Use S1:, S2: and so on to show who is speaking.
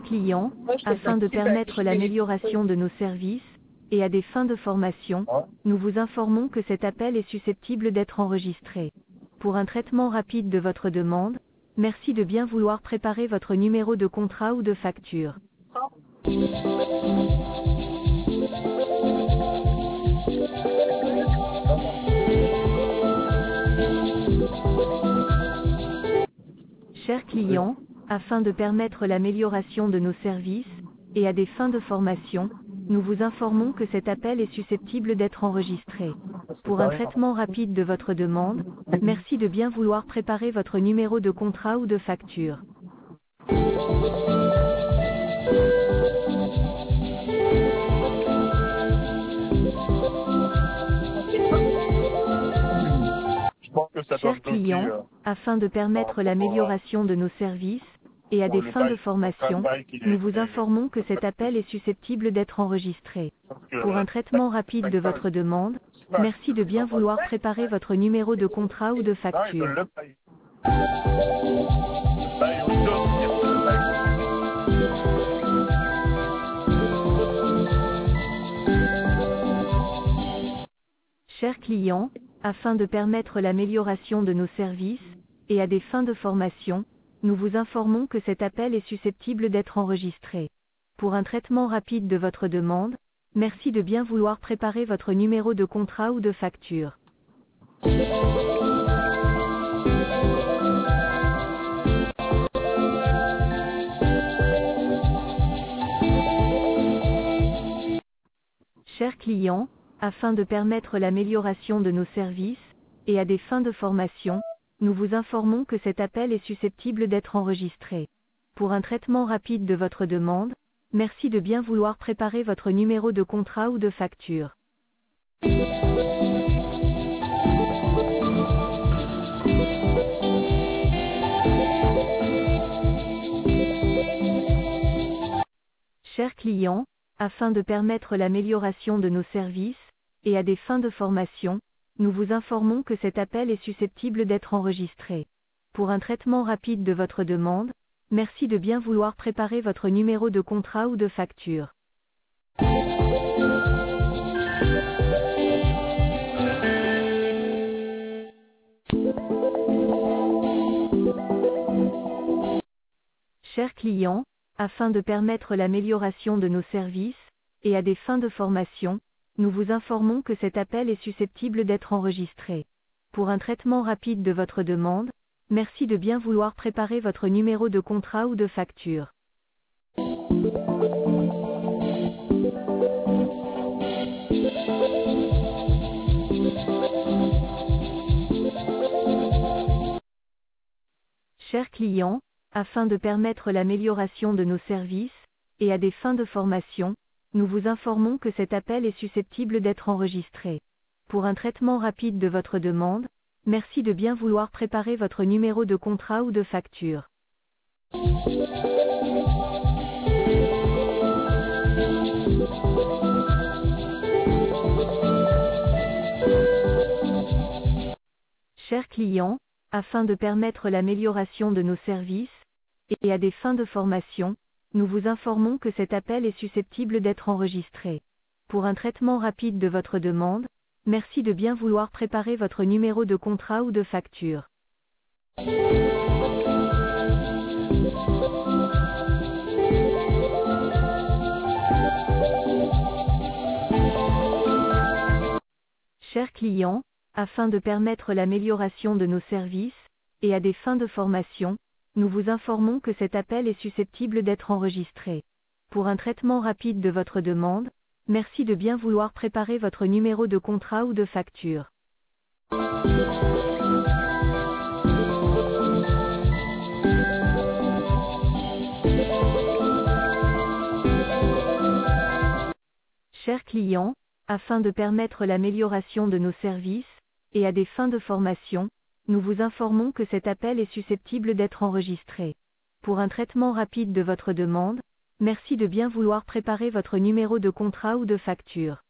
S1: client,
S2: Moi, je fais
S1: afin de
S2: taxi, bah,
S1: permettre
S2: je fais les
S1: l'amélioration de nos services, et à des fins de formation, nous vous informons que cet appel est susceptible d'être enregistré. Pour un traitement rapide de votre demande, merci de bien vouloir préparer votre numéro de contrat ou de facture. Chers clients, afin de permettre l'amélioration de nos services, et à des fins de formation, nous vous informons que cet appel est susceptible d'être enregistré. Pour un traitement rapide de votre demande, merci de bien vouloir préparer votre numéro de contrat ou de facture.
S2: Je pense que ça doit
S1: Chers
S2: bloquer
S1: clients, afin de permettre
S2: par rapport
S1: l'amélioration de nos services, et à
S2: pour
S1: des
S2: le
S1: fins de
S2: bail,
S1: formation,
S2: le bail qu'il a
S1: nous vous
S2: été
S1: informons que cet appel est susceptible d'être enregistré.
S2: parce que
S1: Pour un traitement rapide de votre demande, merci de bien vouloir préparer votre numéro de contrat ou de
S2: non, ils
S1: facture.
S2: veulent le bail. Le bail au top, le bail.
S1: Chers clients, afin de permettre l'amélioration de nos services, et à des fins de formation, nous vous informons que cet appel est susceptible d'être enregistré. Pour un traitement rapide de votre demande, merci de bien vouloir préparer votre numéro de contrat ou de facture. Chers clients, afin de permettre l'amélioration de nos services, et à des fins de formation, nous vous informons que cet appel est susceptible d'être enregistré. Pour un traitement rapide de votre demande, merci de bien vouloir préparer votre numéro de contrat ou de facture. Chers clients, afin de permettre l'amélioration de nos services, et à des fins de formation, nous vous informons que cet appel est susceptible d'être enregistré. Pour un traitement rapide de votre demande, merci de bien vouloir préparer votre numéro de contrat ou de facture. Chers clients, afin de permettre l'amélioration de nos services, et à des fins de formation, nous vous informons que cet appel est susceptible d'être enregistré. Pour un traitement rapide de votre demande, merci de bien vouloir préparer votre numéro de contrat ou de facture. Chers clients, afin de permettre l'amélioration de nos services, et à des fins de formation, nous vous informons que cet appel est susceptible d'être enregistré. Pour un traitement rapide de votre demande, merci de bien vouloir préparer votre numéro de contrat ou de facture. Chers clients, afin de permettre l'amélioration de nos services, et à des fins de formation, nous vous informons que cet appel est susceptible d'être enregistré. Pour un traitement rapide de votre demande, merci de bien vouloir préparer votre numéro de contrat ou de facture. Chers clients, afin de permettre l'amélioration de nos services, et à des fins de formation, nous vous informons que cet appel est susceptible d'être enregistré. Pour un traitement rapide de votre demande, merci de bien vouloir préparer votre numéro de contrat ou de facture. Chers clients, afin de permettre l'amélioration de nos services, et à des fins de formation, nous vous informons que cet appel est susceptible d'être enregistré. Pour un traitement rapide de votre demande, merci de bien vouloir préparer votre numéro de contrat ou de facture.